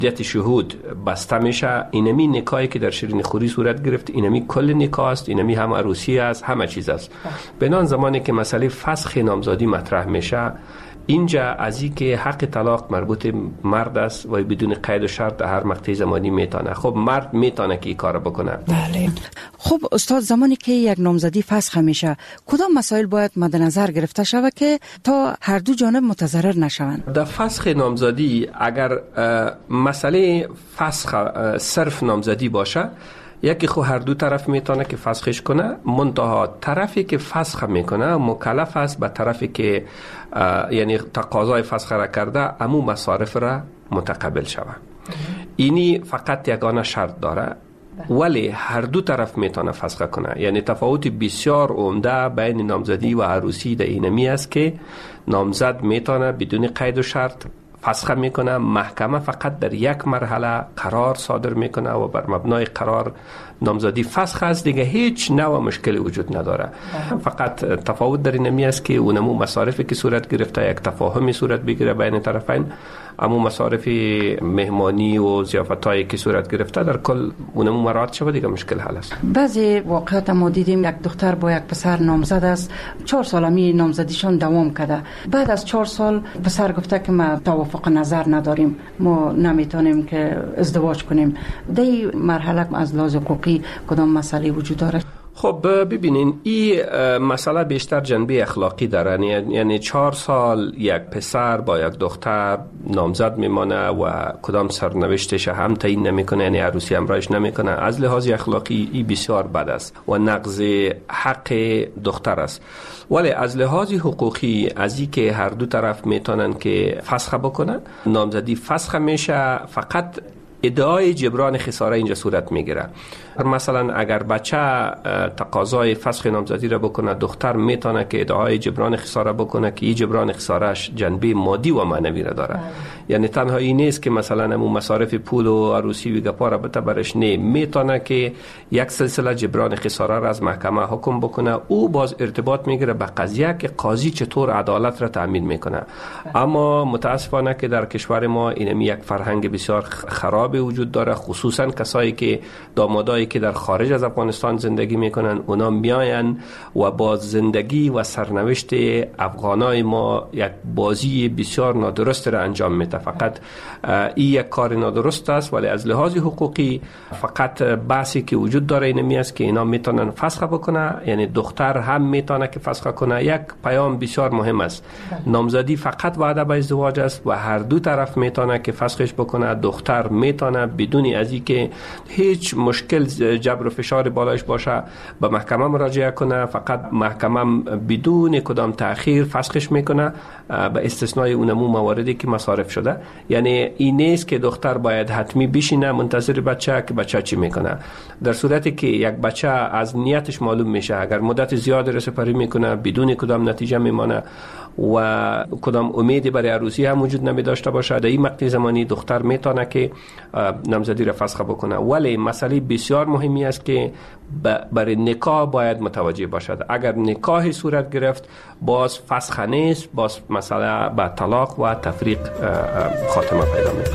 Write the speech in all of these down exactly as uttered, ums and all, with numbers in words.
دیت شهود بسته میشه. اینمی نکاحی که در شیرین خوری صورت گرفت اینمی کل نکاح است، اینمی هم عروسی است، همه چیز است. بنان زمانی که مسئله فسخ نامزادی مطرح میشه، اینجا از این که حق طلاق مربوط مرد است و بدون قید و شرط در هر مقطع زمانی میتونه. خب مرد میتونه که این کار بکنه. بله. خب استاد، زمانی که یک نامزدی فسخ میشه کدام مسائل باید مد نظر گرفته شود که تا هر دو جانب متضرر نشوند؟ در فسخ نامزدی اگر مسئله فسخ صرف نامزدی باشه، یکی خو هر دو طرف میتونه که فسخش کنه، منتها طرفی که فسخ میکنه مکلف است به طرفی که یعنی تقاضای فسخ را کرده امو مصارف را متقبل شود. اینی فقط یگانه شرط داره، ولی هر دو طرف میتونه فسخ کنه. یعنی تفاوت بسیار عمده بین نامزدی و عروسی در اینمی است که نامزد میتونه بدون قید و شرط فسخ میکنه، محکمه فقط در یک مرحله قرار صادر میکنه و بر مبنای قرار نامزدی فسخ است، دیگه هیچ نوع مشکلی وجود نداره. فقط تفاوت در اینمی است که اونمو مصارفی که صورت گرفته یک تفاهمی صورت بگیره بین طرفین، اما مصارف مهمانی و ضیافتایی که صورت گرفته در کل اونمو مراعات شود، دیگه مشکل حل است. بعضی واقعات ما دیدیم یک دختر با یک پسر نامزد است، چهار سال می نامزدیشان دوام کرده، بعد از چهار سال پسر گفته که ما توافق نظر نداریم، ما نمیتونیم که ازدواج کنیم. در این مرحله از لحاظ حقوقی کدام مسئله وجود دارد؟ خب ببینین، این مسئله بیشتر جنبه اخلاقی داره. یعنی چهار سال یک پسر با یک دختر نامزد میمانه و کدام سرنوشتش هم تعیین نمیکنه، یعنی عروسی همراهش نمیکنه. از لحاظ اخلاقی این بسیار بد است و نقض حق دختر است. ولی از لحاظ حقوقی، از این که هر دو طرف میتونن که فسخ بکنن، نامزدی فسخ میشه، فقط ادعای جبران خساره اینجا صورت میگیره. مثلا اگر بچه تقاضای فسخ نامزدی را بکنه، دختر میتونه که ادعای جبران خساره بکنه که این جبران خسارهش جنبه مادی و معنوی را داره. یعنی تنها این نیست که مثلا همون مصارف پول و عروسی و گپا را بته برش، نه، میتونه که یک سلسله جبران خساره را از محکمه حکم بکنه. او باز ارتباط میگیره به قضیه که قاضی چطور عدالت را تامین میکنه. اما متاسفانه که در کشور ما اینمی یک فرهنگ بسیار خراب وجود داره، خصوصا کسایی که دامادایی که در خارج از افغانستان زندگی میکنن، اونا میاین و با زندگی و سرنوشت افغانای ما یک بازی بسیار نادرست را انجام میده. فقط این یک کار نادرست است، ولی از لحاظ حقوقی فقط بحثی که وجود داره اینمی است که اینا میتونن فسخ بکنه، یعنی دختر هم میتونه که فسخ کنه. یک پیام بسیار مهم است، نامزدی فقط وعده به ازدواج است و هر دو طرف میتونه که فسخش بکنه. دختر میتونه بدون از اینکه هیچ مشکل جبر و فشار بالایش باشه به محکمه مراجعه کنه، فقط محکمه بدون کدام تأخیر فسخش میکنه، به استثنای اونمو مواردی که مصارف شده. یعنی این نیست که دختر باید حتمی بشینه منتظر بچه که بچه چی میکنه. در صورتی که یک بچه از نیتش معلوم میشه، اگر مدت زیاد رسپری میکنه بدون کدام نتیجه میمانه و کدام امیدی برای عروسی هم وجود نمی داشته باشه، در این مقطع زمانی دختر میتونه که نامزدی را فسخ بکنه. ولی مسئله بسیار مهمی است که برای نکاح باید متوجه باشد. اگر نکاحی صورت گرفت باز فسخ نیست، باز مسئله به طلاق و تفریق خاتمه پیدا میکنه.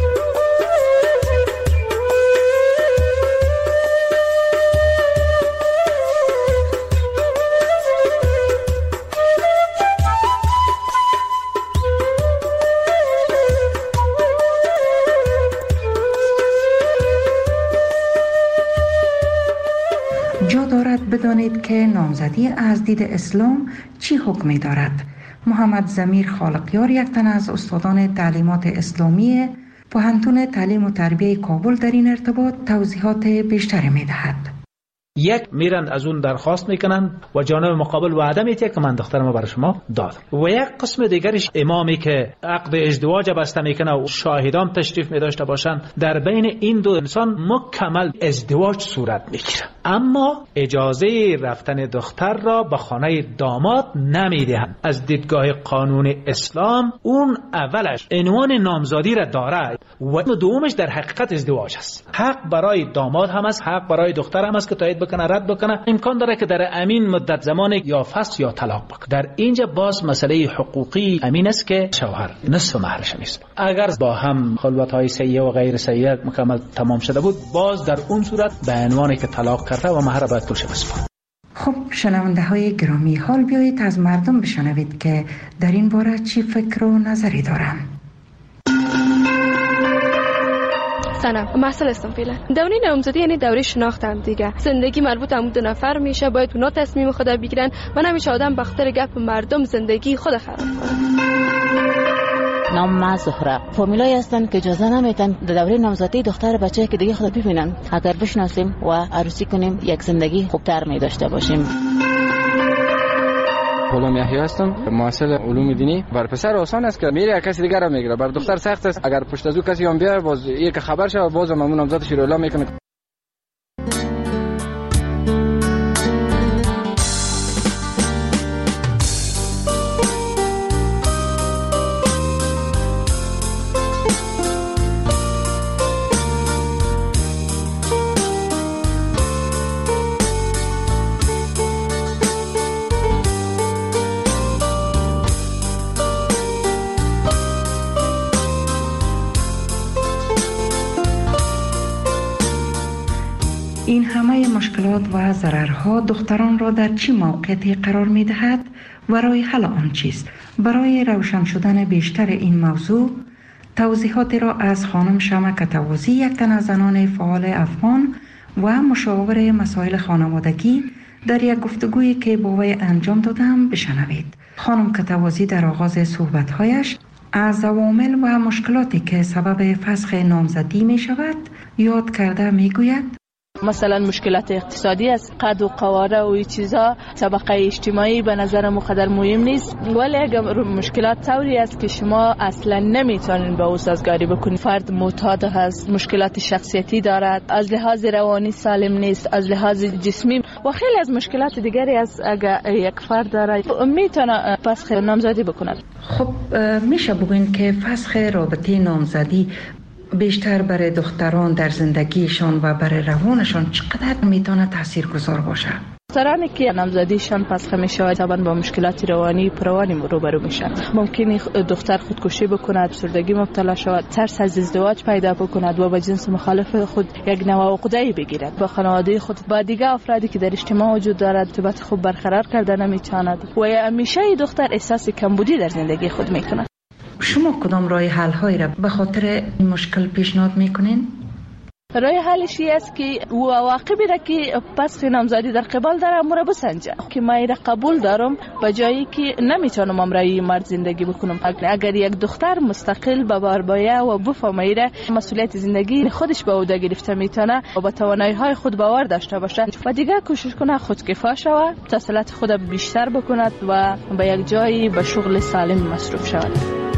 بدانید که نامزدی از دید اسلام چی حکمی دارد. محمد ضمیر خالقیار، یک تن از استادان تعلیمات اسلامی پوهنتون تعلیم و تربیه کابل، در این ارتباط توضیحات بیشتری می دهد. یک، میرن از اون درخواست میکنن و جانب مقابل وعده میده که من دخترمو برای شما دادم. و یک قسم دیگرش امامی که عقد ازدواج بسته میکنه و شاهدان تشریف میداشته باشن، در بین این دو انسان مکمل ازدواج صورت میگیره، اما اجازه رفتن دختر را به خانه داماد نمیدهند. از دیدگاه قانون اسلام اون اولش عنوان نامزادی را داره و دومش در حقیقت ازدواج است. حق برای داماد هم است، حق برای دختر هم است که تایید بکنه رد بکنه، امکان داره که در امین مدت زمان یا فسخ یا طلاق بکنه. در اینجا باز مسئله حقوقی امین است که شوهر نصف مهرش نیست. اگر با هم خلوت‌های سیئه و غیر سیئه مکمل تمام شده بود، باز در اون صورت به عنوانی که طلاق کرده و مهر باید پولش بسپاره. خب شنونده های گرامی، حال بیایید از مردم بشنوید که در این باره چی فکر و نظری دارن. سلام، محصل هستم فعلا. دوره نامزدی یعنی دوره شناختم دیگه. زندگی مربوط به دو نفر میشه، باید اونا تصمیم خود بگیرن. من همیشه آدم بخاطر گپ مردم زندگی خود خراب کنه. نام ما زهره. فامیلایی هستن که اجازه نمیدن در دوره نامزدی دختر بچه که دیگه خود ببینن. اگر بشناسیم و عروسی کنیم یک زندگی خوبتر می داشته باشیم. غلام یحیی هستم، محصل علوم دینی. بر پسر آسان است که میره کسی دیگر رو میگیره، بر دختر سخت است. اگر پشت از او کسی هم بیاد باز یک خبر شه باز هم اون نامزدش رو اعلام میکنه. این همه مشکلات و ضررها دختران را در چه موقعیتی قرار می دهد و راه حل آن چیست؟ برای روشن شدن بیشتر این موضوع توضیحاتی را از خانم شمع کتوازی، یک تن از زنان فعال افغان و مشاور مسائل خانوادگی، در یک گفتگویی که با وی انجام دادم بشنوید. خانم کتوازی در آغاز صحبت‌هایش از عوامل و مشکلاتی که سبب فسخ نامزدی می شود یاد کرده می گوید: مثلا مشکلات اقتصادی است، قد و قواره و این چیزا، طبقه اجتماعی به نظر مقدر مهم نیست، ولی اگر مشکلات طوری است که شما اصلا نمیتونین با او سازگاری بکنید. فرد معتاد هست، مشکلات شخصیتی دارد، از لحاظ روانی سالم نیست، از لحاظ جسمی و خیلی از مشکلات دیگری است. اگر یک فرد دارد میتونه فسخ نامزدی بکند. خب میشه بگوین که فسخ رابطه نامزدی بیشتر برای دختران در زندگیشان و برای روانشان چقدر میتونه تاثیرگذار باشه؟ دخترانی که نامزدیشان فسخ میشه طبعا با مشکلات روانی پروانی روبرو میشن. ممکنه دختر خودکشی بکند، افسردگی مبتلا شود، ترس از ازدواج پیدا بکند و با جنس مخالف خود یک نوع عقده‌ای بگیرد. با خانواده خود، با دیگر افرادی که در اجتماع وجود دارد ارتباط خوب برقرار کرده نمیتواند و همیشه دختر احساس کمبودی در زندگی خود میکند. شما کدام راه حل هایی را به خاطر این مشکل پیشنهاد میکنین؟ راه حلش است که او عواقبی را که پس نامزدی در قبال داره امور بسنجه که ما را قبول دارم به جایی که نمیتونم امرای مرد زندگی بکنم. اگر یک دختر مستقل به بار باید و بفهمه مسئولیت زندگی خودش به عهده گرفته میتونه و با توانایی های خود باور داشته باشه و دیگه کوشش کنه خودکفا شود، تحصیلات خود بیشتر بکند و به یک جایی به شغل سالم مصروف شود.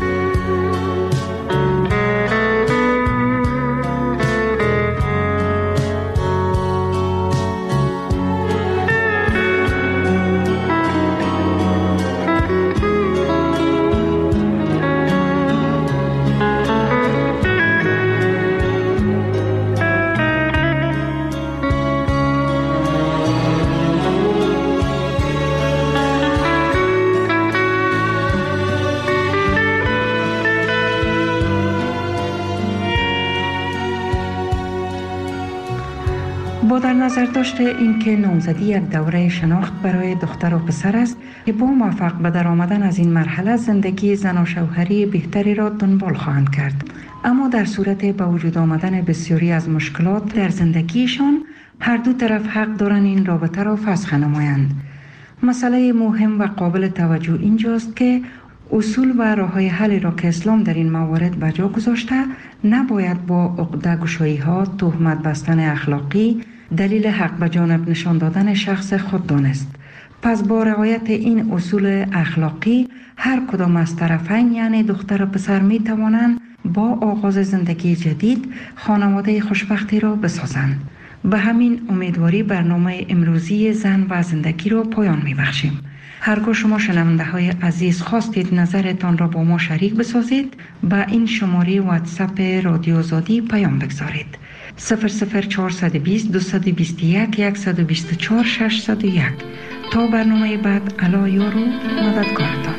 با در نظر داشته این که نامزدی یک دوره شناخت برای دختر و پسر است که با موفق به در آمدن از این مرحله زندگی زن و شوهری بهتری را دنبال خواهند کرد، اما در صورت به وجود آمدن بسیاری از مشکلات در زندگیشان هر دو طرف حق دارند این رابطه را فسخ نمایند. مسئله مهم و قابل توجه اینجاست که اصول و راه‌های حل را که اسلام در این موارد به جا گذاشته نباید با عقده‌گشایی‌ها، تهمت بستن اخلاقی دلیل حق به جانب نشان دادن شخص خود دانست. پس با رعایت این اصول اخلاقی هر کدام از طرفین یعنی دختر و پسر می توانند با آغاز زندگی جدید خانواده خوشبختی را بسازند. به همین امیدواری برنامه امروزی زن و زندگی را پایان می بخشیم. هرگاه شما شنونده های عزیز خواستید نظرتان را با ما شریک بسازید، با این شماره واتساپ رادیو آزادی پیام بگذارید. صفر صفر چهارصد و بیست دویست و بیست و یک صد و بیست و چهار ششصد و یک. تا برنامه بعد، الا یارو مددکارتان.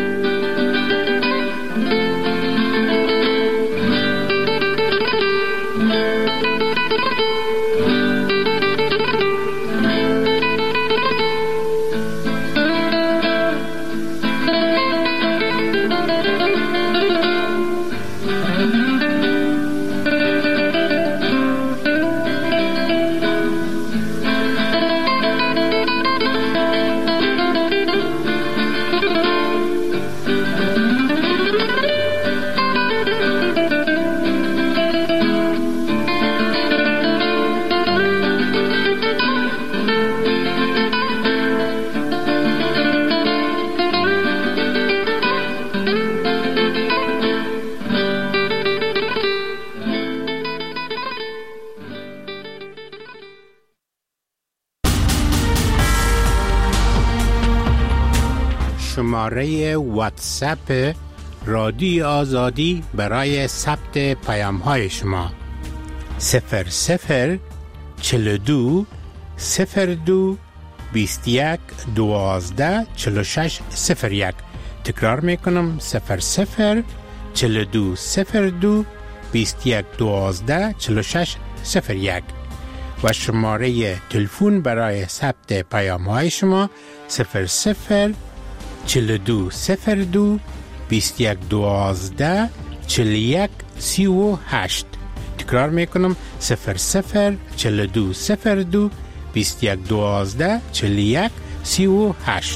شماره واتساپ رادیو آزادی برای ثبت پیام های شما صفر صفر چهل و دو صفر دو بیست و یک دوازده چهل و شش صفر یک. تکرار میکنم صفر صفر چهل و دو صفر دو بیست و یک دوازده چهل و شش صفر یک و شماره تلفن برای ثبت پیام های شما صفر صفر چهل و دو صفر دو بیست و یک دوازده چهل و یک سی و هشت. تکرار میکنم صفر صفر چهل و دو صفر دو بیست و یک دوازده چهل و یک سی و هشت.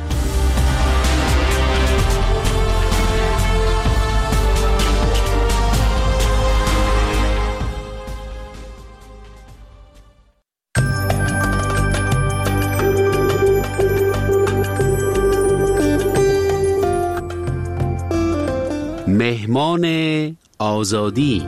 مهمان آزادی.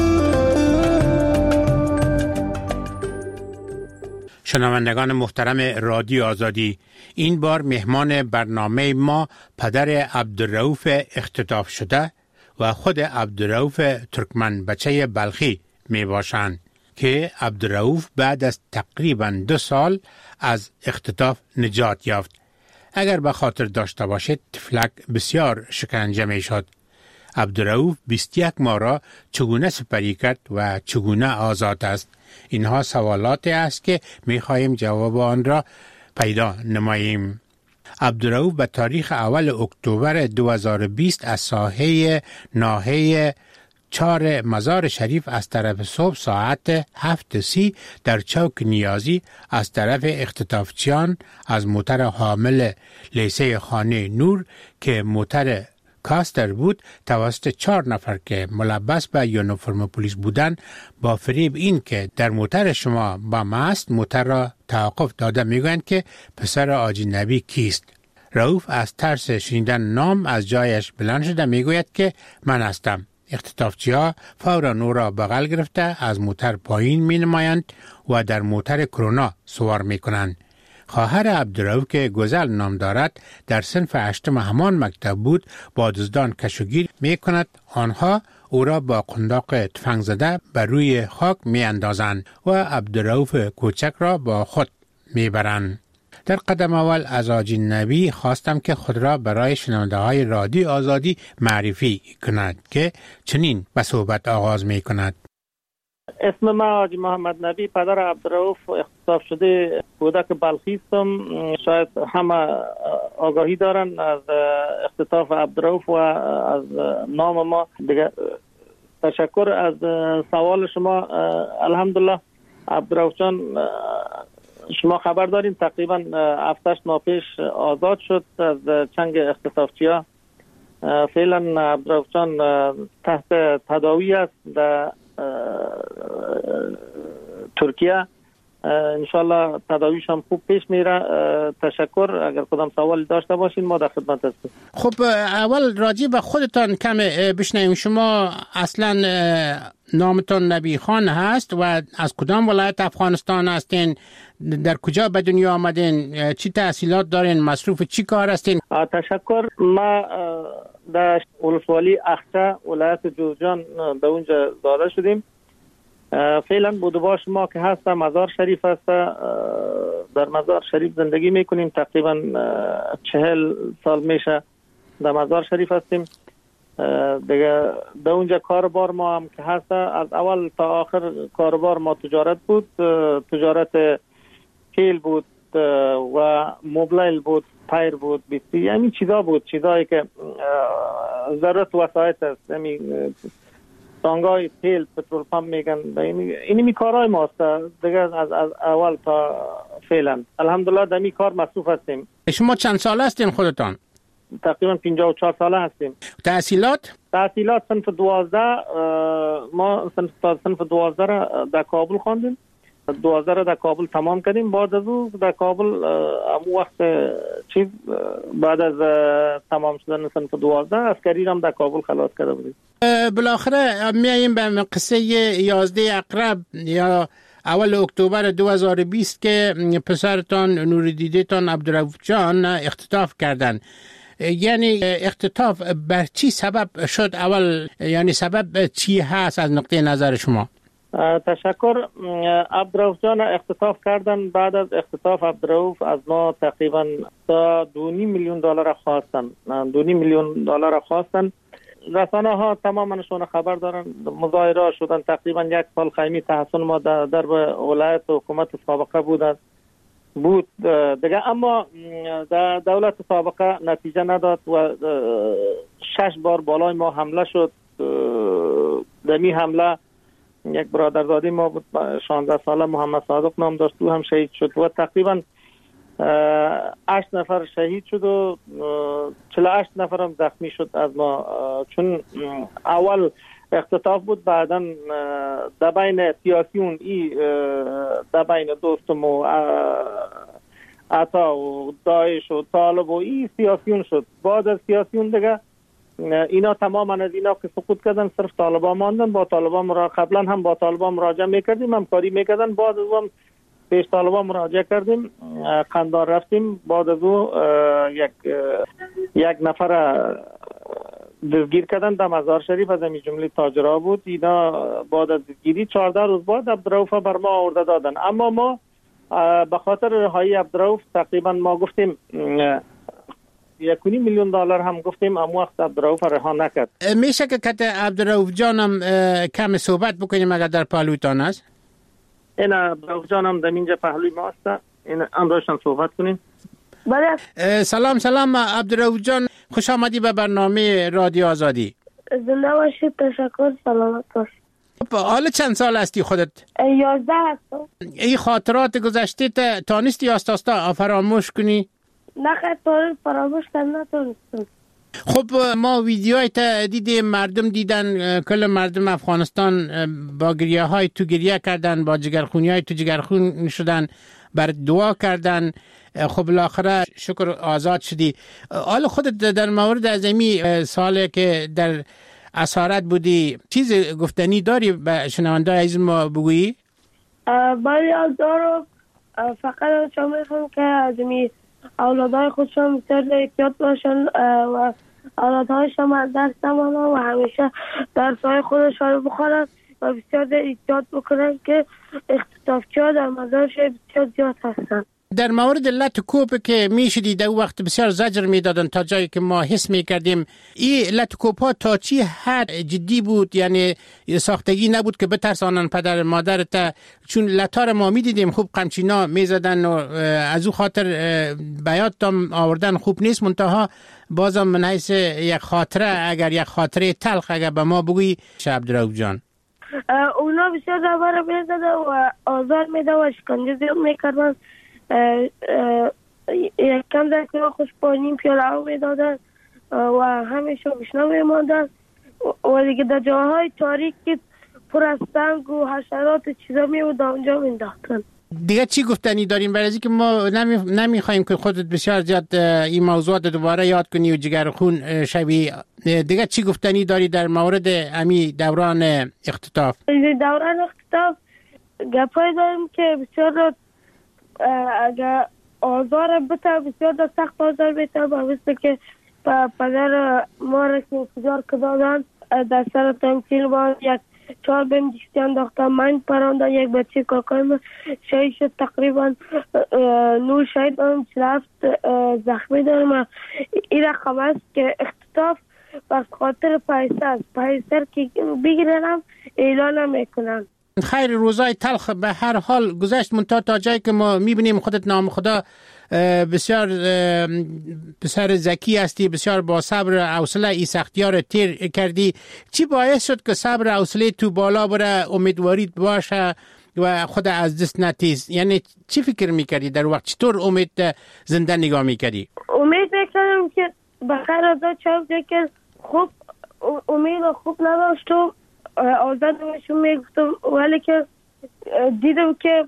شنوندگان محترم رادیو آزادی، این بار مهمان برنامه ما پدر عبدالرؤوف اختطاف شده و خود عبدالرؤوف ترکمن بچه بلخی می باشند که عبدالرؤوف بعد از تقریبا دو سال از اختطاف نجات یافت. اگر به خاطر داشته باشید طفلک بسیار شکنجه می شد. عبدالرؤوف بیست و یک ماه را چگونه سپری کرد و چگونه آزاد است؟ اینها سوالاتی است که می خواهیم جواب آن را پیدا نماییم. عبدالرؤوف به تاریخ اول اکتبر دو هزار و بیست از ساحه ناحیه چهار مزار شریف از طرف صبح ساعت هفت سی در چوک نیازی از طرف اختطافچیان از موتر حامل لیسه خانه نور که موتر کاستر بود توسط چهار نفر که ملبس به یونیفرم پلیس بودند با فریب این که در موتر شما با ماست موتر را توقف داده میگویند که پسر حاجی نبی کیست. رؤوف از ترس شنیدن نام از جایش بلند شده میگوید که من هستم. اختطافچی‌ها فوراً او را بغل گرفته از موتر پایین می نمایند و در موتر کرونا سوار می کنند. خواهر عبدالرؤوف که گزل نام دارد در صنف هشتم همان مکتب بود با دزدان کشوگیر می کند. آنها او را با قنداق تفنگ زده بر روی خاک می اندازند و عبدالرؤوف کوچک را با خود می برند. در قدم اول از حاجی نبی خواستم که خود را برای شنونده های رادیو آزادی معرفی کند که چنین به صحبت آغاز می کند. اسم من حاجی محمد نبی، پدر عبدالرؤوف اختطاف شده کودک بلخی هستم. شاید همه آگاهی دارن از اختطاف عبدالرؤوف و از نام ما دیگه. تشکر از سوال شما. الحمدلله عبدالرؤوف جان شما خبر دارین تقریبا هفتش ماه پیش آزاد شد از چنگ اختطافچی‌ها. فعلا عبدالرؤوف جان تحت تداوی است در ترکیه. انشالله تداویش هم خوب پیش میره. تشکر. اگر کدام سوال داشته باشین ما در خدمت هستیم. خب اول راجع به خودتان کم بشنویم. شما اصلا نامتان نبی خان هست و از کدام ولایت افغانستان هستین؟ در کجا به دنیا آمدین؟ چی تحصیلات دارین؟ مصروف چی کار هستین؟ تشکر. ما در ولسوالی اخچه ولایت جوزجان به اونجا زاده شدیم. فعلا بودواش ما که هست مزار شریف هست، در مزار شریف زندگی میکنیم، تقریبا چهل سال میشه در مزار شریف هستیم دیگه. در اونجا کاربار ما هم که هست از اول تا آخر کاربار ما تجارت بود، تجارت تیل بود و موبایل بود، پایر بود، بیستی، یعنی چیزا بود، چیزایی که ضرورت وسایت است، یعنی تانگای تیل پترول پمپ میگن، اینی می کارهای ماست دیگه از, از اول تا فعلا. الحمدلله در می کار مصروف هستیم. شما چند سال هستین خودتان؟ تقریبا پنجاه و چهار ساله هستیم. تحصیلات؟ تحصیلات صنف دوازده، ما صنف صنف دوازده را در کابل خواندیم، دوازده را در کابل تمام کردیم. بعد از او در کابل امو وقت چیز بعد از تمام شدن صنف دوازده عسکری هم در کابل خلاص کرده بودیم. بالاخره میاییم به قصه یازده اقرب یا اول اکتبر دو هزار و بیست که پسرتان نوردیدتان عبدالرؤوف جان اختطاف کردن. یعنی اختطاف بر چی سبب شد اول، یعنی سبب چی هست از نقطه نظر شما؟ تشکر. عبدالرؤوف جان اختطاف کردن. بعد از اختطاف عبدالرؤوف از ما تقریبا تا دو نیم میلیون دلار خواستن، دو نیم میلیون دلار خواستن. رسانه ها تمامشون خبر دارن، مظاهره شدن. تقریبا یک سال خیمی تحصن ما در, در ولایت و حکومت سابقه بود بود دیگه، اما در دولت سابقه نتیجه نداد و شش بار بالای ما حمله شد. دمی حمله یک برادرزاده ما بود شانزده ساله محمد صادق نام داشت، او هم شهید شد و تقریبا هشت نفر شهید شد و چهل و هشت نفر هم زخمی شد از ما، چون اول اختطاف بود، بعدا در بین سیاسیون ای در بین دوستم و عطا و داعش و طالب و ای سیاسیون شد. بعد از سیاسیون دیگه اینا تماما از اینا که سقوط کردن صرف طالبان ماندن. با طالبان مرا قبلا هم با طالبان مراجعه میکردیم، همکاری میکردن. بعد از هم پیش طالبان مراجعه کردیم، قندار رفتیم. بعد از او یک یک نفر دستگیر کردن در مزار شریف، از همین جمله تاجرها بود. اینا بعد از دستگیری چهارده روز بعد عبدالرؤوف بر ما آورده دادن. اما ما به خاطر رهایی عبدالرؤوف تقریبا ما گفتیم یک و نیم میلیون دلار هم گفتیم، اما وقت عبدالرؤوف رها نکرد. میشه که کت عبدالرؤوف جانم کم صحبت بکنیم اگر در پهلویتان است؟ این عبدالرؤوف جانم در اینجا پهلوی ما است، این امروزشان صحبت کنیم. بله. سلام سلام عبدالرؤوف جان، خوش آمدی به برنامه رادیو آزادی. زنده باشید. تشکر. سلامت باشید. حالا چند سال هستی خودت؟ یازده هستم. این خاطرات گذشته تا نیستی آستاستا فراموش کنی؟ نه خیلی فراموش کردن نتونستم. خب ما ویدیوهای تا دیدیم، مردم دیدن، کل مردم افغانستان با گریه های تو گریه کردن، با جگرخونی های تو جگرخون شدن، بر دعا کردن. خب بالاخره شکر آزاد شدی. حالا خودت در مورد ازمی سالی که در اسارت بودی چیز گفتنی داری به شنونده عزیز ما بگویی؟ بله دارم. فقط چون میخوام که ازمی اولادهای خودشون بسیار احتیاط باشن و اولادهایشون از درس نمانن و همیشه درسهای خودشون بخورن و بسیار احتیاط بکنن که اختطافچی ها در مزار شریف بسیار زیاد هستن. در مورد لط کوپ که میشدی در وقت بسیار زجر میدادن تا جایی که ما حس میکردیم، این لط کوپ ها تا چی حد جدی بود؟ یعنی ساختگی نبود که بترسانن پدر مادرت؟ چون لطار ما میدیدیم خوب قمچینا میزدن و از او خاطر بیات دام آوردن خوب نیست. منتها بازم من حیث یک خاطره، اگر یک خاطره تلخ اگر به ما بگویی عبدالرؤوف جان. اونا بسیار زبر میزدن و آزار میدن و شکنجه زیاد میکردن. یک کم در که خوش با نیم پیاله ها میدادن و همیشه بشنا میماندن و دیگه در جاهای تاریک که پر از سنگ و حشرات چیزا میبود اونجا مینداختن. دیگه چی گفتنی داریم؟ برای اینکه ما نمی نمیخوایم که خودت بسیار زیاد این موضوعات دوباره یاد کنی و جگر خون شوی. دیگه چی گفتنی داری در مورد امی دوران اختطاف؟ دوران اختطاف گپای داریم که بسیار اگر آزار بتا بسیار در سخت آزار بیتا با مثل که پدر ما را که انتظار کدادن در سر تمثیل با یک چهار بهم دیستی انداختم، من پراندن. یک بچه کاکای من شهید شد، تقریبا نور شهید دارم، چلفت زخمی دارم. این رقم است که اختطاف و خاطر پیسر پیسر که بگیرم اعلان نمیکنم. خیر، روزای تلخ به هر حال گذشت، منتها تا جایی که ما میبینیم خودت نام خدا بسیار بسیار ذکی هستی، بسیار با صبر و حوصله ای سختیار تیر کردی. چی باعث شد که صبر و حوصله تو بالا بره، امیدواریت باشه و خود از دست نتیز؟ یعنی چی فکر میکردی در وقت؟ چطور امید زنده نگاه میکردی؟ امید میکردم که بخیر آزاد شد، که خوب امید خوب نداشتم، آزاد نمیشون میگفتم، ولی که دیدم که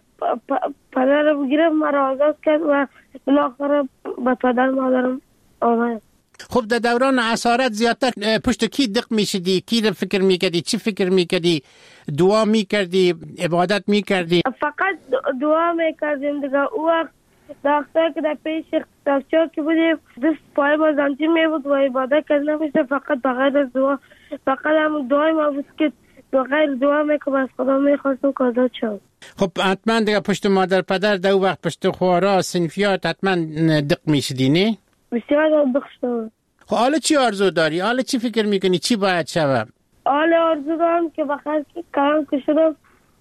پدر بگیرم مرا آزاد کرد و بالاخره به پدر مادرم آمد. خب در دوران اسارت زیادتر پشت کی دق میشدی؟ کی رو فکر میکردی؟ چی فکر میکردی؟ دعا میکردی؟ عبادت میکردی؟ فقط دعا میکردیم دیگه. او وقت دختر که در پیش اختطافچا که بودیم دست پای ما زنجیر میبود و عبادت کرد نمیشه، فقط بغیر از دعا، فقط هم دعای ما بود که بغیر دعا میکنم از خدا میخواستم که آزاد شد. خب حتما دیگه پشت مادر پدر در وقت پشت خوارا سنفیات حتما دق میشدی نه؟ بسیار دق شدم. خب حالا چی آرزو داری؟ حالا چی فکر میکنی؟ چی باید شود؟ حالا آرزو دارم که بخیر که کلام کشیدم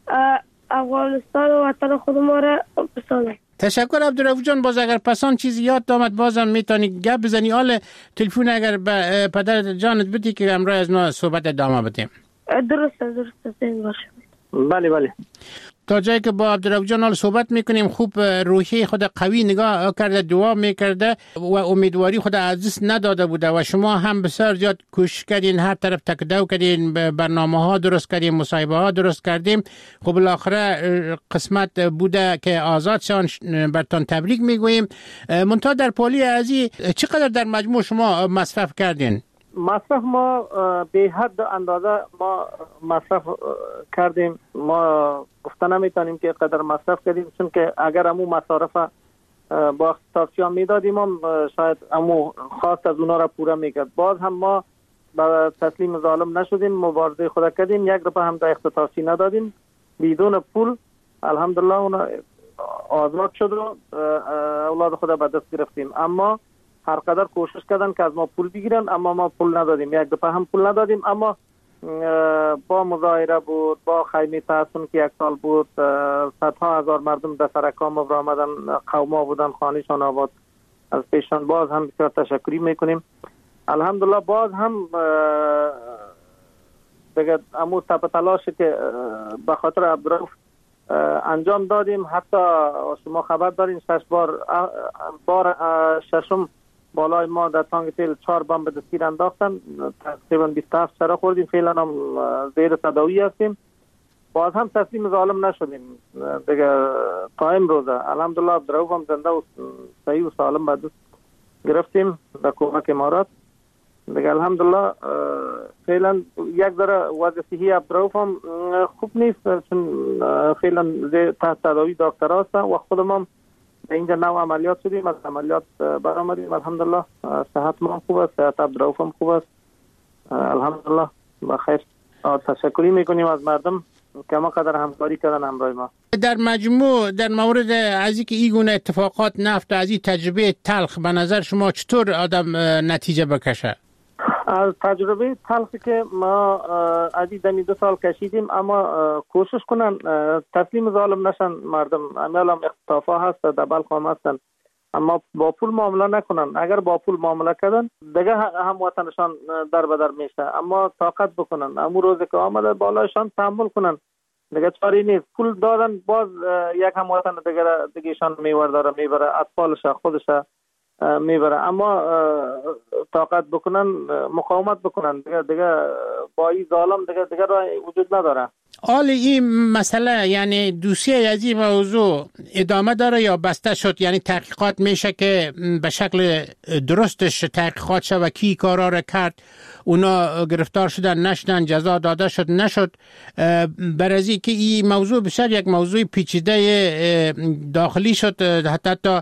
افغانستان و وطن خود ما را بسازم. تشکر عبدالرؤوف جان. باز اگر پسان چیزی یاد آمد بازم میتونی گپ بزنی. حالا تلفن اگر به پدر جانت بدی که امروز از نو صحبت ادامه بدیم. درسته درسته زنگ باشه. بله بله. تا جایی که با عبدالرؤوف جان حال صحبت میکنیم، خوب روحی خود قوی نگاه کرده، دعا میکرده و امیدواری خود از دست نداده بوده و شما هم بسیار زیاد کوشش کردین، هر طرف تکدو کردین، برنامه ها درست کردین، مصاحبه ها درست کردیم. خب بالاخره قسمت بوده که آزاد شان، برتان تبریک میگوییم. منتها در پالی ازی چقدر در مجموع شما مصرف کردین؟ مصرف ما به حد اندازه ما مصرف کردیم. ما گفته نمیتونیم که قدر مصرف کردیم، چون که اگر امو مصارف با اختصاصیان میدادیم هم شاید امو خواست از اونا را پوره میکرد. باز هم ما با تسلیم ظالم نشدیم، مبارزه خود کردیم، یک روپیه هم در اختصاصی ندادیم. بدون پول الحمدلله اونا آزاد شد و اولاد خود به دست گرفتیم. اما هر قدر کوشش کردن که از ما پول بگیرن، اما ما پول ندادیم، یک دفعه هم پول ندادیم. اما با مظاهره بود، با خیمه تحسن که یک سال بود، صدها هزار مردم در سرکام آمدن، قوما بودن، خانهشان آباد از پیشان. باز هم بسیار تشکری میکنیم. الحمدلله باز هم دیگه امو تپ تلاش که به خاطر عبدالرؤوف انجام دادیم. حتی شما خبر دارین شش بار بار ششم بالای ما در تانگ تیل چهار بمب به دستگیر انداختن، تقریبا بیست و هفت سره خوردیم، فعلا هم زیر تداوی هستیم. باز هم تسلیم ظالم نشدیم دیگه تا امروزه. الحمدلله عبدالرؤوف هم زنده و صحیح و سالم به دست گرفتیم به کمک امارات دیگه. الحمدلله فعلا یک ذره وضع صحی عبدالرؤوف هم خوب نیست، چون فعلا تحت تداوی دکتر هست و خودم هم به اینجا نو عملیات شدیم، از عملیات برآمدیم. الحمدلله صحت ما خوب است، صحت عبدالرؤوف هم خوب است الحمدلله بخیر. تشکری میکنیم از مردم که ما قدر همکاری کردن همراه ما. در مجموع در مورد از اینکه این گونه اتفاقات نفت از این تجربه تلخ به نظر شما چطور آدم نتیجه بکشه؟ از تجربه تلخی که ما از دمی دو سال کشیدیم، اما کوشش کنن تسلیم ظالم نشن مردم. امیال هم اختطافا هست، در بلخ هم هستن، اما با پول معامله نکنن. اگر با پول معامله کردن دیگه هم وطنشان در بدر میشه. اما طاقت بکنن، امو روزی که آمده بالایشان تحمل کنن دیگه، چاری نیست. پول دادن باز یک هم وطن دیگه دیگهشان میور داره میبره، اطفالش خودش میبره. اما طاقت بکنن، مقاومت بکنن دیگه دیگه با این ظالم دیگه دیگه راه وجود نداره. حال این مسئله یعنی دوسیه از این موضوع ادامه داره یا بسته شد؟ یعنی تحقیقات میشه که به شکل درستش تحقیقات شد و کی کارا را کرد، اونا گرفتار شدن نشدن، جزا داده شد نشد؟ برازی که این موضوع بسیار یک موضوع پیچیده داخلی شد، حتی تا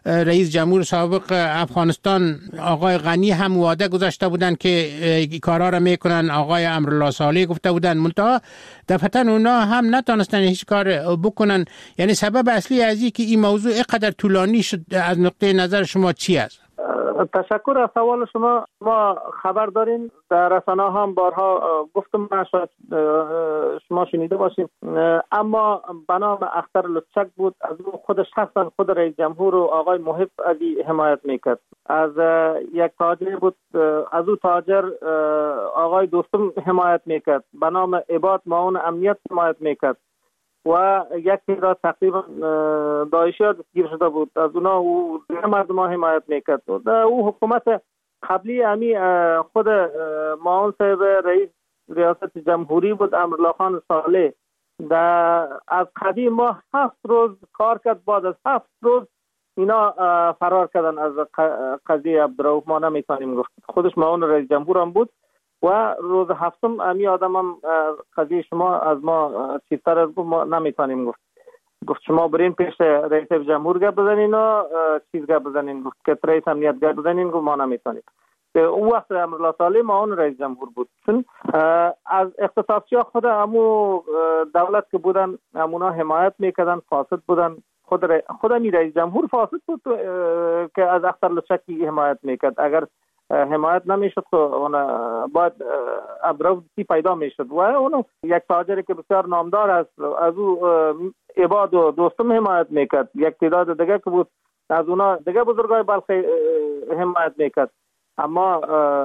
رئیس جمهور سابق افغانستان آقای غنی هم وعده گذاشته بودن که کارا را میکنن، آقای امرالله صالح گفته بودن، منتها دفعتا اونا هم نتونستن هیچ کار بکنن. یعنی سبب اصلی از این که این موضوع اینقدر طولانی شد از نقطه نظر شما چی است؟ تشکر از سوال شما. ما خبر داریم، در رسانه هم بارها گفتم، شاید شما شنیده باشیم، اما به نام اختر لطچک بود. از او خودش شخصا خود رئیس جمهور و آقای محب علی حمایت میکرد. از یک تاجر بود، از او تاجر آقای دوستم حمایت میکرد، به نام عباد معاون امنیت حمایت میکرد و یک تعداد تقریبا داعشی ها دستگیر شده بود. از اونا او مردم ها حمایت میکرد. او حکومت قبلی امی خود معاون صاحب رئیس ریاست جمهوری بود، امرالله خان صالح. از قدیم ما هفت روز کار کرد، بعد از هفت روز اینا فرار کردن از قضیه عبدالرؤوف. ما نمیتونیم گفت، خودش معاون رئیس جمهور هم بود و روز هفتم امی آدم هم قضیه شما از ما چیزتر از ما نمیتونیم گفت. گفت شما برین پیش رئیس جمهور گپ بزنین و چیز گپ بزنین، گفت که رئیس امنیت گپ بزنین، گفت ما نمیتونیم. اون وقت امرالله صالح معاون رئیس جمهور بود. چون از اختصاصی ها خود امو دولت که بودن امونا حمایت میکردن، فاسد بودن. خود ر... خود امی رئیس جمهور فاسد بود که از اختر لطچکی حمایت میکرد. اگر حمایت نمیشد که اون باید عبدالرؤوف پیدا میشد و اون یک تاجری که بسیار نامدار است، از او عباد و دوستم حمایت میکرد. یک تعداد دیگه که بود از اونا دیگه بزرگای بلخی حمایت میکرد. اما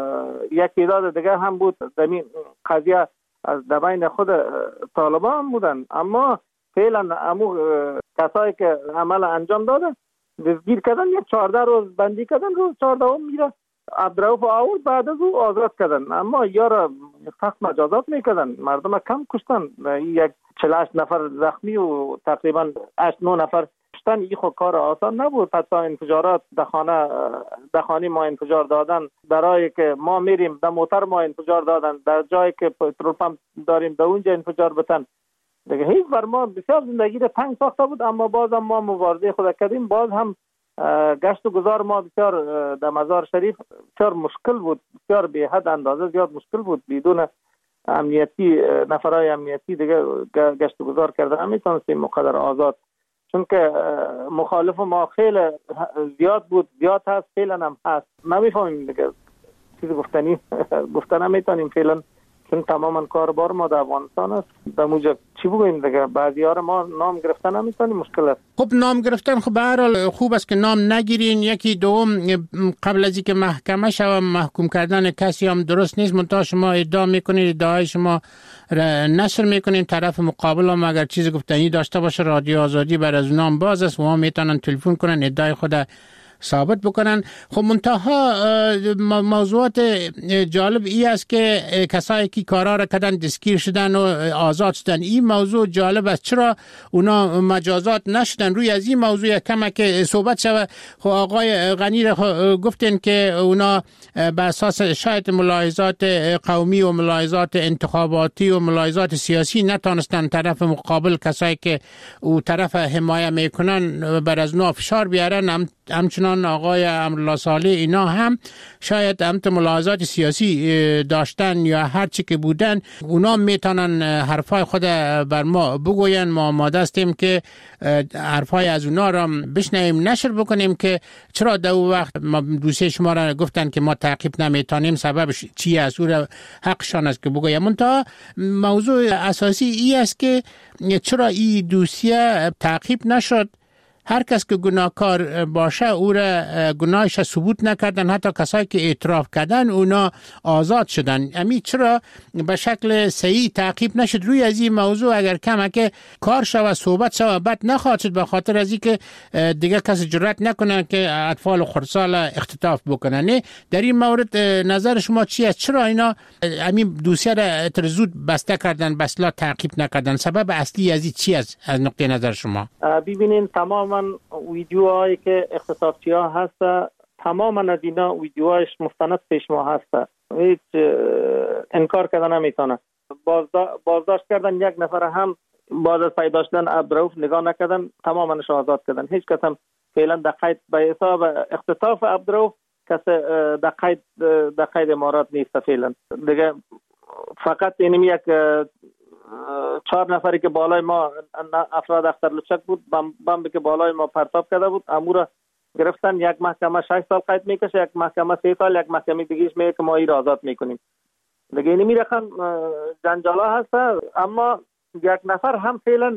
یک تعداد دیگه هم بود زمین قضیه از دبین خود طالبان هم بودن. اما فعلا امو کسایی که عمل انجام دادن دستگیر کردن، یک چهارده روز بندی کردن، روز چهارده هم میره عبدالرؤوف آورد، بعد از او آزاد کردن. اما یارا سخت مجازات میکردن، مردم کم کشتن، یک چهل و هشت نفر زخمی و تقریبا هشت نه نفر کشتن. این خود کار آسان نبود. حتی انفجارات در خانه در خانه ما انفجار دادن، برای که ما میریم در موتر ما انفجار دادن، در جایی که پترول پمپ داریم در اونجا انفجار بتن. دیگه هیچ بر ما بسیار زندگی را تنگ ساخته بود. اما باز هم ما مبارزه خود کردیم. باز هم گشت و گذار ما بسیار در مزار شریف بسیار مشکل بود، بسیار به حد اندازه زیاد مشکل بود. بدون امنیتی، نفرای امنیتی دیگه گشت و گذار کرده نمیتونستیم مقدر آزاد، چون که مخالف ما خیلی زیاد بود، زیاد هست، فعلا هم هست. نمیفهمیم دیگه چیز گفتنی گفتن نمیتونیم فعلا، چون تماما کاربار ما در افغانستان است. در موجب چی بگوییم دیگه، بعضی ها ما نام گرفتن نمیتونیم، مشکل است. خب نام گرفتن خب به هر حال خوب است که نام نگیرین. یکی دوم قبل از اینکه محکمه شوه محکوم کردن کسی هم درست نیست. منتها شما ادعا میکنید، ادعای شما نشر میکنین، طرف مقابل هم اگر چیز گفتنی داشته باشه رادیو آزادی بر از نام باز است و ما میتونن تلفن کنن ادعای خود ثابت بکنن. خب منتها موضوعات جالب ای است که کسایی که کارا را کردن دستگیر شدن و آزاد شدن. این موضوع جالب است، چرا اونا مجازات نشدن؟ روی از این موضوع کمک صحبت شود. خب آقای غنی را گفتن که اونا بر اساس شاید ملاحظات قومی و ملاحظات انتخاباتی و ملاحظات سیاسی نتونستن طرف مقابل، کسایی که او طرف حمایت میکنن، بر از نو فشار بیارن. هم همچنان آقای امرالله صالح اینا هم شاید هم ملاحظات سیاسی داشتن یا هر چی که بودن، اونا میتونن حرفای خود بر ما بگوین. ما آماده هستیم که حرفای از اونا را بشنویم، نشر بکنیم که چرا در اون وقت ما دوسیه شما را گفتن که ما تعقیب نمیتونیم، سببش چی است، او را حقشان است که بگویم. منتها موضوع اساسی ای است که چرا این دوسیه تعقیب نشد. هر کس که گناهکار باشه او را گناهش ثبوت نکردن، حتی کسایی که اعتراف کردن اونا آزاد شدن. امی چرا به شکل صحیح تعقیب نشد؟ روی از این موضوع اگر کمک کار شود، صحبت شود، بد نخواهد شد، به خاطر از اینکه دیگه کسی جرأت نکنه که اطفال خردسال اختطاف بکنن. در این مورد نظر شما چی است؟ چرا اینا همین دوسیه را ترزود بسته کردن، بسلا تعقیب نکردن؟ سبب اصلی از این چی است از نقطه نظر شما؟ ببینین تمام من ویدیوهایی که اختصاصی ها هست، تماما از اینا ویدیوهایش مستند پیش ما هست، هیچ انکار کردن نمیتونه. بازداشت کردن یک نفر هم بعد از پیدا شدن عبدالرؤوف نگاه نکردن، تماماش آزاد کردن. هیچ کس هم فعلا در قید به حساب اختطاف عبدالرؤوف کس در قید در قید امارات نیست فعلا دیگه. فقط اینم یک چهار نفری که بالای ما افراد اختر لچک بود بمبی که بالای ما پرتاب کرده بود امور گرفتن. یک محکمه شش سال قید میکشه، یک محکمه سه سال، یک محکمه دیگهش میگه که ما این را آزاد میکنیم دیگه. اینمی رقم جنجالا هست. اما یک نفر هم فعلا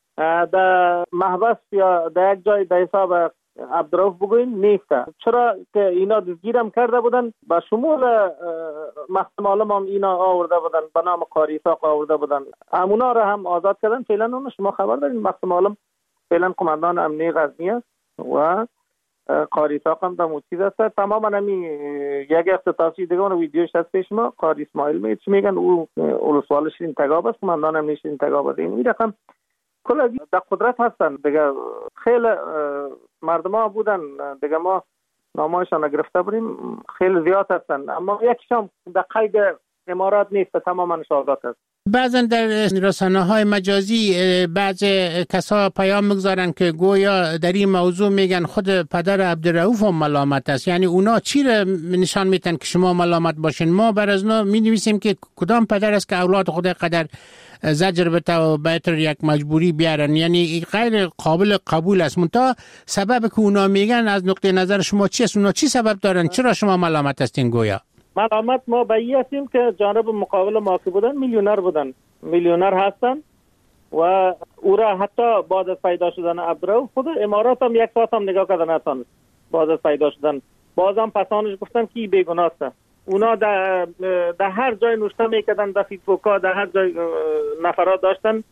در محبس یا در یک جای در حساب عبدالرؤوف بگوین نیست. چرا که اینا دزگیرم کرده بودن با شمول محکمه عالم هم اینا آورده بودن به نام قاری اسحاق آورده بودن، همونا را هم آزاد کردن. فعلا اون شما خبر دارین محکمه عالم فعلا قماندان امنیه غزنی است و قاری اسحاق هم در موچیز است. تماما همی یک اختطافی دیگه اون ویدیوش هست پیش ما. قاری اسماعیل می چی میگن او اولسوال شیرین تگاب است، قماندان امنیه شیرین تگاب است. این رقم کل از در قدرت هستن دیگه. خیلی مردم ها بودن دیگه، ما نامایشان گرفته بودیم، خیلی زیاد هستن. اما یکیشان در قید امارات نیست، تماما آزاد است. بعضا در رسانه های مجازی بعض کسا پیام میگذارن که گویا در این موضوع میگن خود پدر عبدالرؤوف هم ملامت است. یعنی اونا چی را نشان میتن که شما ملامت باشین؟ ما بر از اونا می نویسیم که کدام پدر است که اولاد خود قدر زجر بده و بهتر یک مجبوری بیارن. یعنی غیر قابل قبول است. منتها سبب که اونا میگن از نقطه نظر شما چی است؟ اونا چی سبب دارن؟ چرا شما ملامت هستین گویا؟ ملامت ما به این هستیم که جانب مقابل ما که بودن میلیونر بودن، میلیونر هستن و او را حتی بعد از پیدا شدن عبدالرؤوف خود امارات هم یک ساعت هم نگاه کردن نتونست. بعد از پیدا شدن بازم پسانش گفتن که بیگناه است. اونا در در هر جای نوشته میکردن، در فیسبوک ها در هر جای نفرات داشتن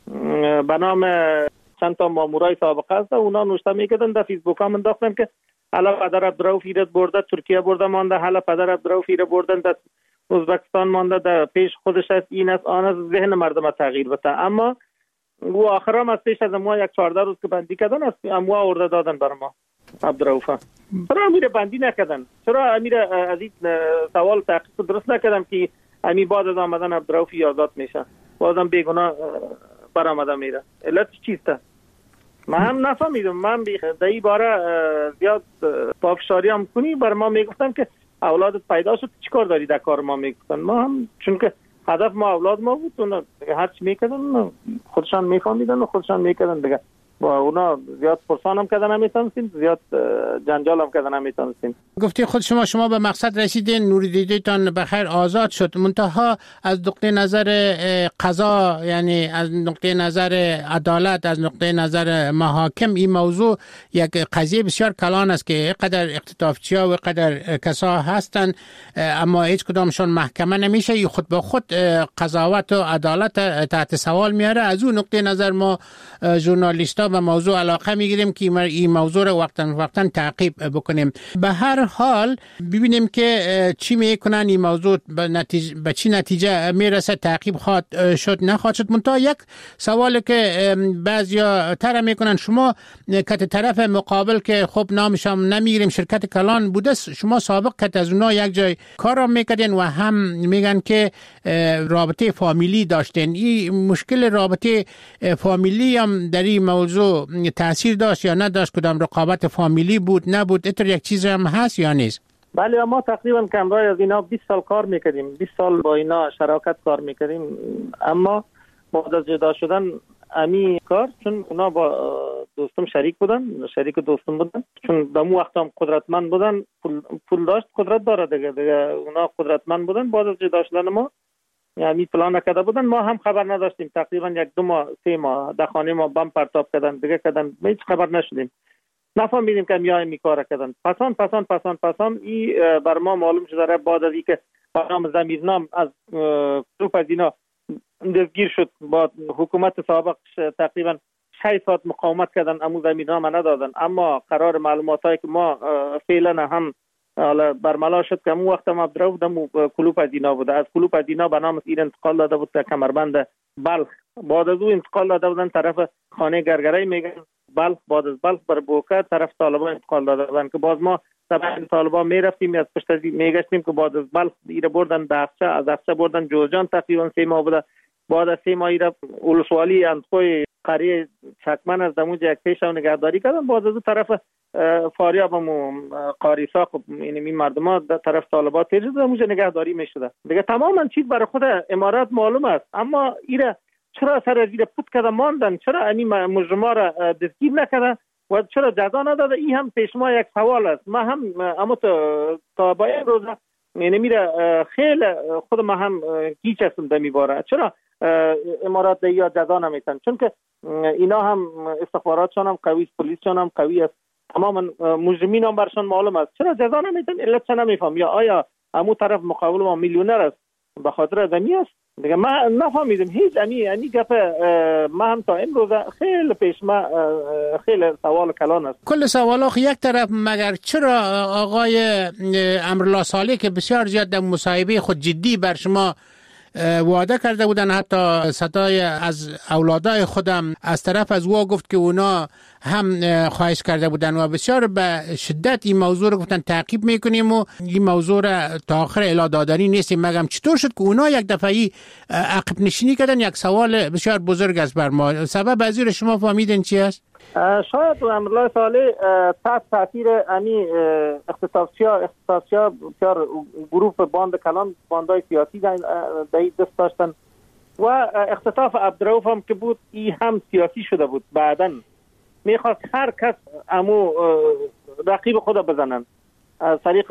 به نام چند تا مامورای سابقه است، اونا نوشته میکردن در فیسبوک ها منداختن که حالا پدر عبدالرؤوف ایراد برده ترکیه برده مانده، حالا پدر عبدالرؤوف ایراد بردن در ازبکستان مانده، در پیش خودش است، این است آن است. ذهن مردم تغییر بده. اما او آخر هم از پیش از ما یک چهارده روز که بندی کردن است اموا آورده دادن بر ما عبدالرؤوف. چرا امیر بندی نکردن؟ چرا امیر از این سوال تحقیق درست نکردن که امیر بعد از آمدن عبدالرؤوف آزاد میشه بازم بیگناه برآمده میره؟ علت چیست؟ من هم نفهمیدم. من در این باره زیاد پافشاری هم کنی بر ما میگفتن که اولادت پیدا شد چیکار داری در کار ما میگفتن. ما هم چون که هدف ما اولاد ما بود اونا هر چی میکردن خودشان میفهمیدن و خودشان میکردن دیگه. با اونا زیاد پرسان هم کردن نمیتونستیم، زیاد جنجال هم کردن نمیتونستیم. گفتی خود شما شما به مقصد رسیدین، نوری دیدیتان بخیر آزاد شد. منتها از نقطه نظر قضا، یعنی از نقطه نظر عدالت، از نقطه نظر محاکم این موضوع یک قضیه بسیار کلان است که قدر اختطافچی‌ها و قدر کسا هستن اما هیچ کدامشون محکمه نمیشه. این خود به خود قضاوت و عدالت تحت سوال میاره. از اون نقطه نظر ما ژورنالیست‌ها و موضوع علاقه میگیریم که این موضوع رو وقتا وقتا تعقیب بکنیم. به هر حال ببینیم که چی میکنن این موضوع به نتیجه به چی نتیجه میرسه، تعقیب خواهد شد نخواهد شد. منتها یک سوالی که بعضیا طرح میکنن، شما که طرف مقابل که خب نامش هم نمیگیریم شرکت کلان بوده، شما سابق که از اونها یک جای کار هم میکردین و هم میگن که رابطه فامیلی داشتین. این مشکل رابطه فامیلی هم در این موضوع تاثیر داشت یا نداشت؟ کدام رقابت فامیلی بود نبود؟ اینطور یک چیز هم هست یا نیست؟ بله ما تقریبا کمرای از اینا بیست سال کار میکردیم، بیست سال با اینا شراکت کار میکردیم. اما بعد از جدا شدن امی کار، چون اونا با دوستم شریک بودن، شریک دوستم بودن، چون دمو وقت هم قدرتمند بودن، پول, پول داشت، قدرت داره دیگه دیگه اونا قدرتمند بودن. بعد از جدا شدن ما یعنی پلان نکرده بودن، ما هم خبر نداشتیم. تقریبا یک دو ماه سه ماه در خانه ما بم پرتاب کردن دیگه کردن، هیچ خبر نشدیم، نفهمیدیم که میای می کار کردن. پسان پسان پسان پسان ای بر ما معلوم شده بعد از اینکه برنامه ضمیرنام از گروه از اینا دستگیر شد با حکومت سابق، تقریبا شش ساعت مقاومت کردن، امو ضمیرنامه ندادن. اما قرار معلوماتایی که ما فعلا هم حالا برملا شد که امو وقت هم عبدالرؤوف دمو کلوپ از اینا بوده، از کلوپ از اینا به نام ایر انتقال داده بود تا کمربند بلخ. بعد از او انتقال داده بودن طرف خانه گرگرای میگن بلخ. بعد از بلخ بر بوکه طرف طالبان انتقال داده بودن که باز ما تبع طالبان میرفتیم از پشت از میگشتیم که بعد از بلخ ایره بردن دهقچه، از دهقچه بردن جوزجان، تقریبا سه ماه بوده. بعد از سه ماه ایره اولسوالی اندخوی قریه چکمن از دموج یک پیش و نگهداری کردن. باز از اون طرف فاریاب و قاریسا خب این مردم ها در طرف طالبات تیر شده دموج نگهداری می شده دیگه. تماما چیز برای خود امارات معلوم است، اما ایره چرا سر زیر پوت کده ماندن؟ چرا این مجرما را دستگیر نکده و چرا جزا نداده؟ این هم پیش ما یک سوال است. ما هم اما تا با این روز یعنی میره خیلی خود ما هم گیج هستم در میباره چرا امارات یا جزا نمیتن، چون که اینا هم استخباراتشان هم قوی است، پلیسشان هم قوی است، تماما مجرمین هم برشان معلوم است، چرا جزا نمیتن؟ علت چه نمیفهم؟ یا آیا همون طرف مقابل ما میلیونر است به خاطر زمین است؟ دیگه ما نفهمیدم هیچ. امی امی گپ ما هم تا این روز خیلی پیش ما خیلی سوال کلان است. کل سوال یک طرف، مگر چرا آقای امرالله صالح که بسیار زیاد در مصاحبه خود جدی بر شما وعده کرده بودن، حتی صدای از اولادای خودم از طرف از او گفت که اونا هم خواهش کرده بودن و بسیار به شدت این موضوع رو گفتن تعقیب میکنیم و این موضوع را تا آخر اعلام دادنی نیستیم. مگم چطور شد که اونا یک دفعی عقب نشینی کردن؟ یک سوال بسیار بزرگ است بر ما. سبب از این شما فهمیدین چی است؟ شاید امرالله صالح تحت تاثیر امی اختطافچیا اختطافچیا بسیار گروه باند کلان باندای سیاسی در دست داشتن و اختطاف عبدالرؤوف هم که بود ای هم سیاسی شده بود. بعدن میخواست هر کس امو رقیب خود بزنن از طریق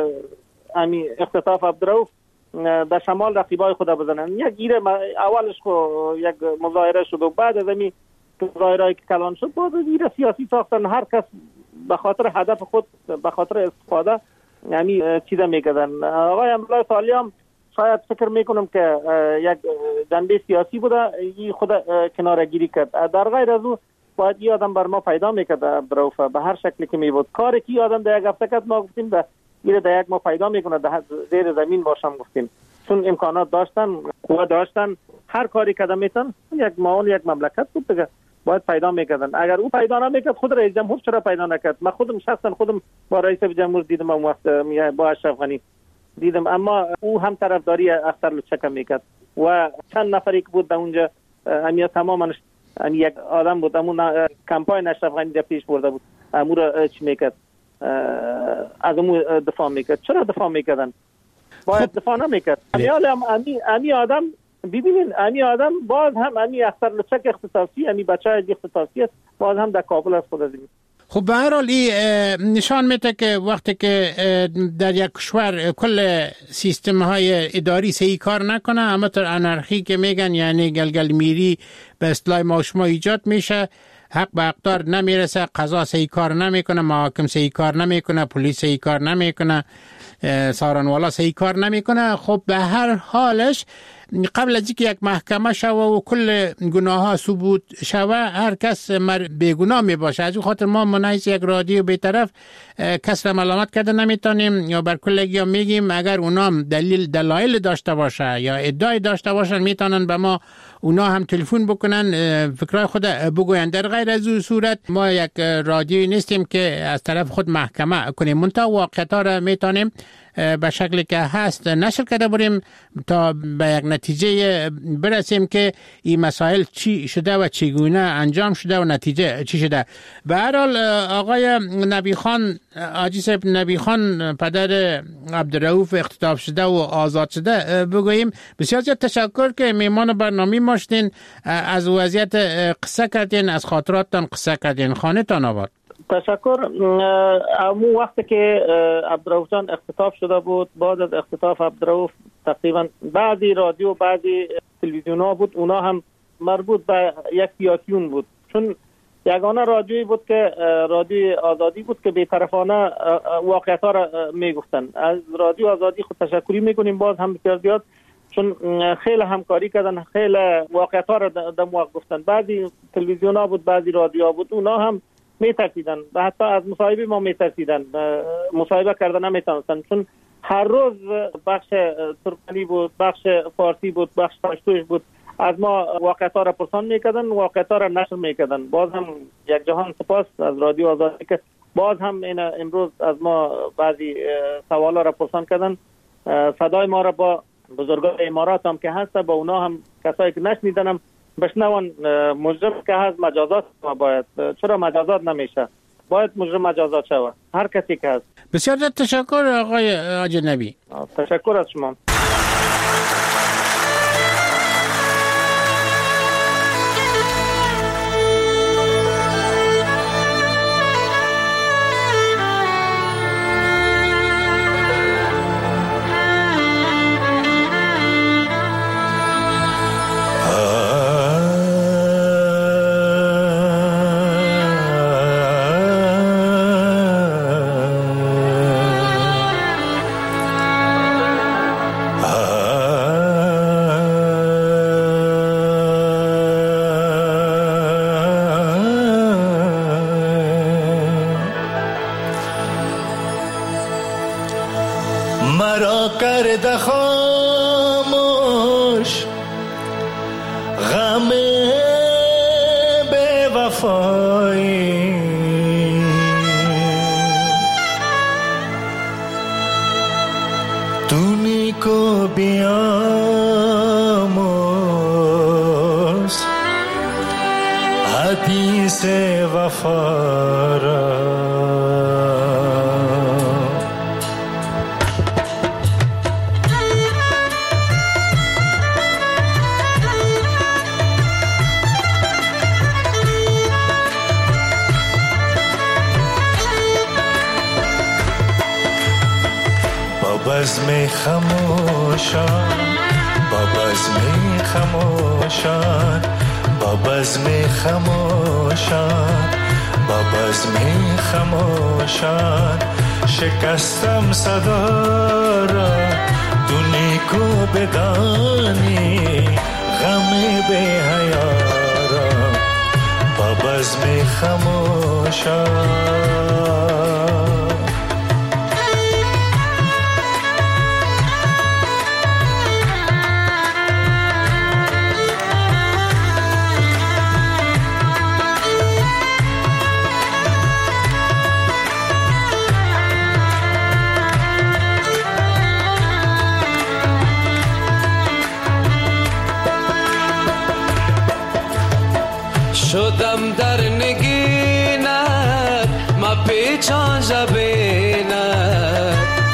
امی اختطاف عبدالرؤوف در شمال رقیبای خود بزنن. یک گیره اولش خو یک مظاهره شد و بعد از امی مظاهرهایی که کلان شد باز گیره سیاسی ساختن. هر کس به خاطر هدف خود به خاطر استفاده یعنی چیزا میکردن. آقای امرالله صالح هم شاید فکر میکنم که یک جنبه سیاسی بوده، این خود کناره گیری کرد. در غیر از او باید این آدم بر ما پیدا میکرد عبدالرؤوف به هر شکلی که می بود. کاری که این آدم در یک هفته کرد ما گفتیم ده این در یک ما پیدا میکنه در زیر زمین باشم گفتیم، چون امکانات داشتن قوه داشتن هر کاری کردن میتن. یک معاون یک مملکت بود دیگه باید پیدا میکردن. اگر او پیدا نمیکرد خود رئیس جمهور چرا پیدا نکرد؟ من خودم شخصا خودم با رئیس جمهور دیدم اون وقت با اشرف غنی دیدم، اما او هم طرفداری اختر لچک میکرد و چند نفری که بود در اونجا همیا تماما یک آدم بود امون کمپاین اشرف غنی در پیش برده بود امو را چی میکرد از امو دفاع میکرد. چرا دفاع میکردن؟ باید دفاع نمیکرد. امی امی آدم ببینین امی آدم باز هم امی اختر لچک اختصاصی امی بچه های اختصاصی است، باز هم در کابل است خود از این. خب به هر حال این نشان میده که وقتی که در یک کشور کل سیستم های اداری صحیح کار نکنه، اما تر انارخی که میگن یعنی گلگل میری به اصطلاح ما شما ایجاد میشه، حق به اقدار نمیرسه، قضا صحیح کار نمیکنه، محاکم صحیح کار نمیکنه، پلیس صحیح کار نمیکنه، سارنوالا صحیح کار نمیکنه. خب به هر حالش قبل از اینکه یک محکمه شوه و کل گناه ها ثبوت شوه هر کس بیگناه می باشه. از این خاطر ما منعیس یک رادیو به طرف کس را ملامت کرده نمیتونیم یا بر کلگی ها میگیم اگر اونام دلیل دلایل داشته باشه یا ادعای داشته باشن میتونن به ما اونا هم تلفن بکنن فکرای خود بگوین. در غیر از اون صورت ما یک رادیویی نیستیم که از طرف خود محکمه کنیم، منتها واقعیت ها را میتونیم به شکلی که هست نشر کرده بریم تا به یک نتیجه برسیم که این مسائل چی شده و چگونه انجام شده و نتیجه چی شده. به هر حال آقای نبی خان حاجی صاحب نبی خان پدر عبدالرؤوف اختطاف شده و آزاد شده بگوییم بسیار زیاد تشکر که میمان برنامه ما شدین، از وضعیت قصه کردین، از خاطراتتان قصه کردین. خانه‌تان آباد. تشکر. امو وقتی که عبدالرؤوف جان اختطاف شده بود، بعد از اختطاف عبدالرؤوف تقریبا بعضی رادیو بعضی تلویزیون ها بود اونا هم مربوط به یک سیاسیون بود، چون یگانه رادیویی بود که رادیو آزادی بود که بی‌طرفانه واقعیت ها را میگفتن. از رادیو آزادی خود تشکری میکنیم باز هم بسیار زیاد، چون خیلی همکاری کردن، خیلی واقعیت ها را در موقع گفتن. بعضی تلویزیون ها بود بعضی رادیو ها بود اونا هم میترسیدن و حتی از مصاحبه ما میترسیدن، مصاحبه کردن نمیتونستن، چون هر روز بخش ترکمنی بود، بخش فارسی بود، بخش پشتوش بود، از ما واقعیت ها را پرسان میکردن، واقعیت ها را نشر میکردن. باز هم یک جهان سپاس از رادیو آزادی که باز هم این امروز از ما بعضی سوالا را پرسان کردن. صدای ما را با بزرگان امارات هم که هست با اونا هم کسایی که نشنیدنم بشنون مجرم که هست مجازات ما باید، چرا مجازات نمیشه؟ باید مجرم مجازات شود، هر کسی که هست. بسیار تشکر آقای اجنبی. تشکر از شما. مرا کرده خاموش غم بے وفایی، تو نیکو بیاموز حدیث وفا را. بزم خموشان با بزم خموشان با بزم خموشان با بزم خموشان شکستم صدا را، تو نیکو بدانی غم بی حیا را. با بزم خموشان شدم در نگینت ما پیچان جبینت،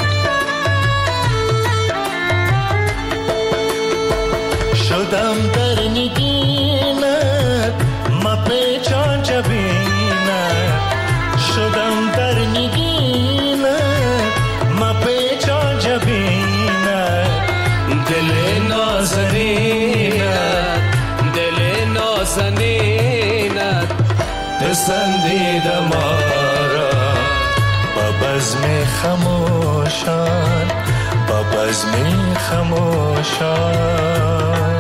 شدم در نگینت ما پیچان جبینت، شدم در نگینت ما پیچان جبینت. دل نازنینت دل نازنینت پسندید ما را. با بزم خموشان با بزم خموشان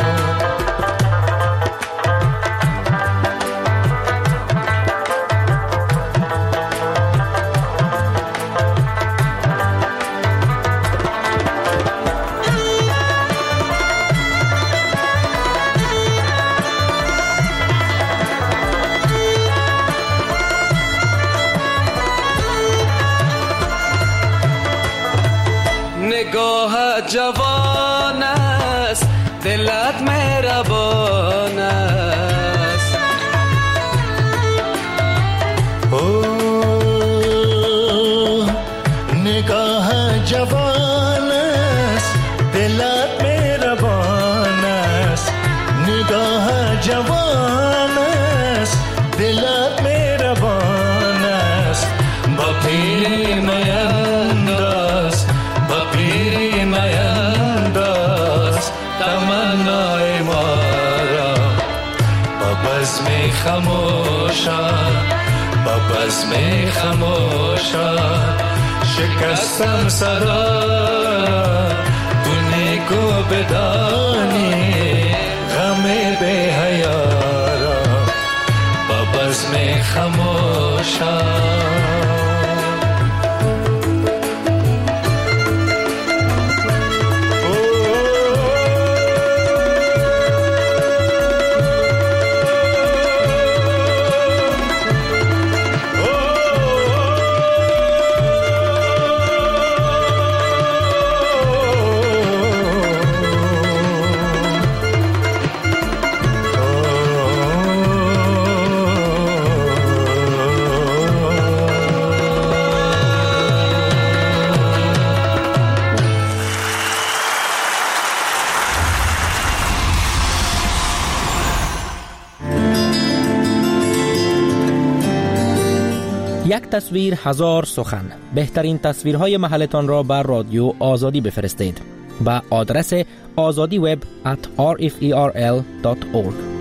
نگاهت جوان است دلت مهربان است. اوه نگاهت جوان است دلت مهربان است. نگاهت جوان است دلت مهربان است. با پیر مینداز با پیری مینداز تمنای ما را. با بزم خموشان با بزم خموشان شکستم صدا، تو نیکو بدانی غم بی حیا را. با بزم خموشان یک تصویر هزار سخن. بهترین تصویرهای محلتان را بر رادیو آزادی بفرستید. با آدرس آزادی وب ات آر اف ای آر ال دات اورگ.